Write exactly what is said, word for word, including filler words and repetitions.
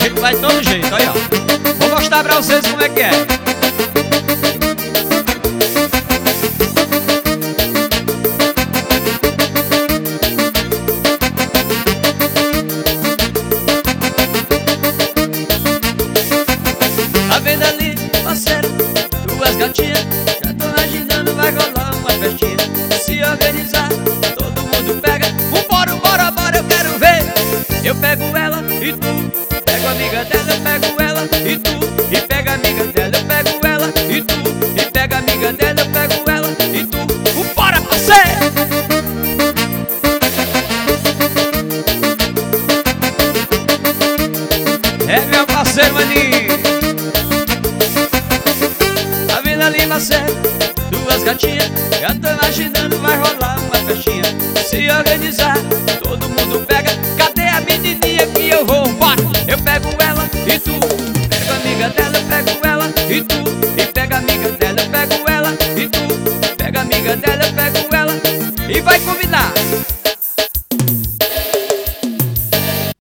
gente vai de todo jeito, olha, ó. Vou mostrar pra vocês como é que é. Tá vendo ali, parceiro, duas gatinhas, já tô imaginando vai rolar uma festinha. Se organizar, todo mundo pega. Vambora, bora, bora, eu quero ver. Eu pego ela e tu pego a amiga dela, eu pego ela e tu e pega a amiga dela, eu pego ela e tu e pega a amiga dela, eu pego ela e tu. Vambora, parceiro! É meu parceiro maninho. Tá vendo ali, parceiro, duas gatinhas, já tô imaginando vai rolar uma festinha. Se organizar, todo mundo pega. Cadê a menininha que eu vou? Bora! Eu pego ela e tu pega a amiga dela, eu pego ela e tu e pega a amiga dela, eu pego ela e tu pega a amiga dela, eu pego ela e vai combinar.